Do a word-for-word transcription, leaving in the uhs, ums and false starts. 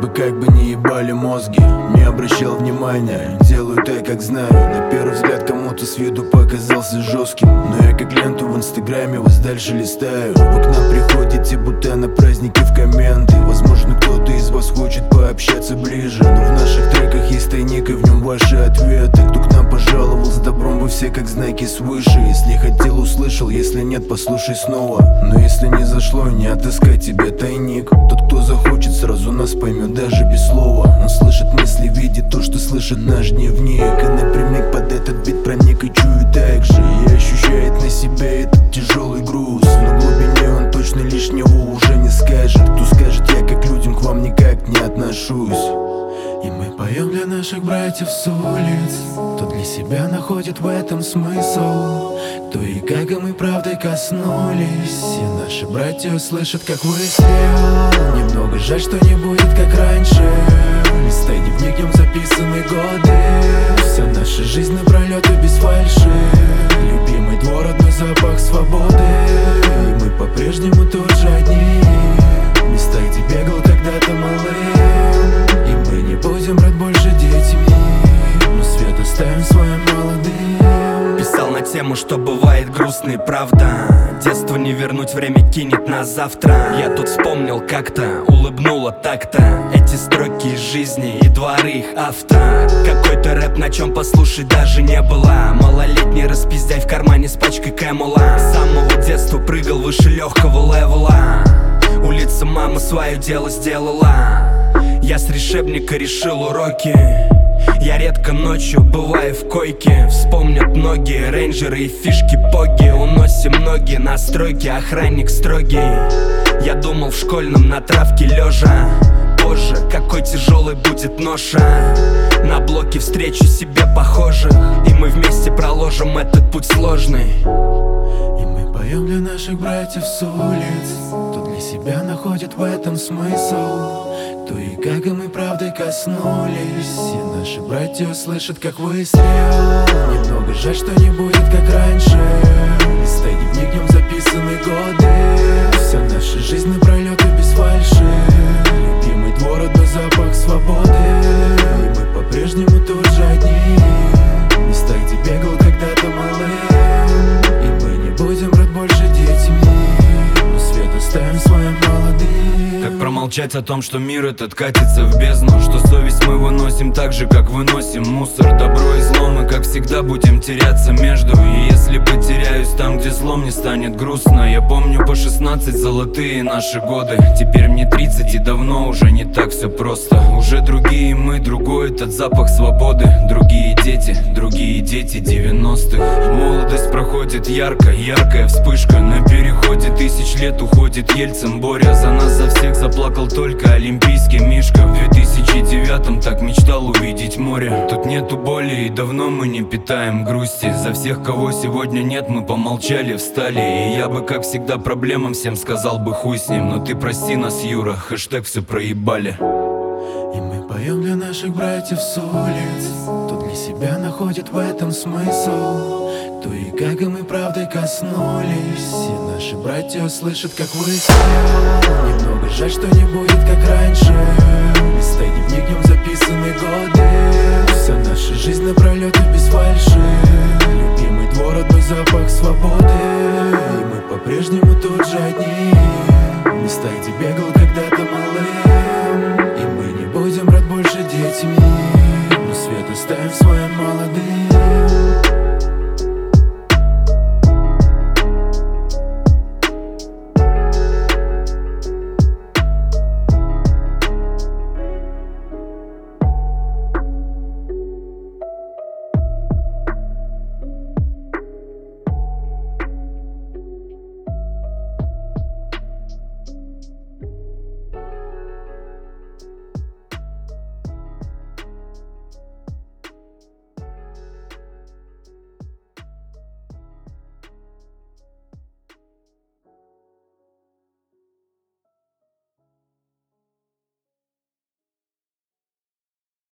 как бы не ебали мозги, не обращал внимания, делаю так, как знаю. На первый взгляд кому-то с виду показался жестким, но я как ленту в инстаграме вас дальше листаю. Вы к нам приходите, будто на праздники в комменты. Возможно, кто-то из вас хочет пообщаться ближе, но в наших треках есть тайник, и в нем ваши ответы. Кто к нам пожаловал с добром, вы все как знаки свыше. Если хотел, услышал, если нет, послушай снова. Но если не зашло, не отыскать тебе тайник. Тот, кто захочет, сразу нас поймет даже без слова. Он слышит мысли, видит то, что слышит наш дневник, и напрямик под этот бит проник и чует так же, и ощущает на себе этот тяжелый груз. Но в глубине он точно лишнего уже не скажет. Кто скажет, я как людям к вам никак не отношусь. И мы поем для наших братьев с улиц, кто для себя находит в этом смысл, кто и как, и мы правдой коснулись. И наши братья слышат, как выстрел. Немного жаль, что не будет как раньше. Листай дневник, в нем записаны годы. Вся наша жизнь напролет и без фальши. Любимый двор, родной запах свободы. И мы по-прежнему тут же одни. Места, где бегал когда-то малым. И мы не будем брать больше детьми, но свет оставим своим молодым. Писал на тему, что бывает грустно и правда. Детство не вернуть, время кинет нас завтра. Я тут вспомнил как-то, улыбнуло так-то эти строки из жизни и дворы их автора. Какой-то рэп, на чем послушать даже не было. Малолетний распиздяй в кармане с пачкой Кэмела. С самого детства прыгал выше легкого левела. Улица мама свое дело сделала. Я с решебника решил уроки. Я редко ночью бываю в койке. Вспомнят многие рейнджеры и фишки поги. Уносим ноги на стройке, охранник строгий. Я думал в школьном на травке лежа. Позже, какой тяжелой будет ноша. На блоке встречу себе похожих, и мы вместе проложим этот путь сложный. И мы поем для наших братьев с улиц, кто для себя находит в этом смысл, кто и как, и мы правдой коснулись. И наши братья слышат, как выстрел. Немного жаль, что не будет как раньше. Листай дневник, в нем записаны годы. Вся наша жизнь напролет и без фальши. Любимый двор, родной запах свободы. И мы по-прежнему тут же одни. Места, где бегал когда-то малым. И мы не будем брать больше детьми, но свет оставим своим молодым. Как промолчать о том, что мир этот катится в бездну, что совесть мы выносим так же, как выносим мусор. Добро и зло мы, как всегда, будем теряться между. И если потеряюсь там, где зло, мне станет грустно. Я помню по шестнадцать золотые наши годы. Теперь мне тридцать, и давно уже не так все просто. Уже другие мы, другой этот запах свободы. Другие дети, другие дети девяностых. Молодость проходит ярко, яркая вспышка. На переходе тысяч лет уходит Ельцин, боря за нас, за всех заплакал только олимпийский Мишка. В две тысячи девятом так мечтал увидеть море. Тут нету боли, и давно мы не питаем грусти. За всех, кого сегодня нет, мы помолчали, встали. И я бы, как всегда, проблемам всем сказал бы хуй с ним. Но ты прости нас, Юра, хэштег все проебали. И мы поем для наших братьев с улиц, кто для себя находит в этом смысл, кто и как, и мы правдой коснулись. И наши братья слышат, как выстрел. Немного жаль, что не будет как раньше. Листай дневник, в нем записаны годы. Вся наша жизнь напролет и без фальши. Любимый двор, родной запах свободы. И мы по-прежнему тут же одни. Места, где бегал когда-то малым. И мы не будем брать больше детьми, но свет оставим своим молодым.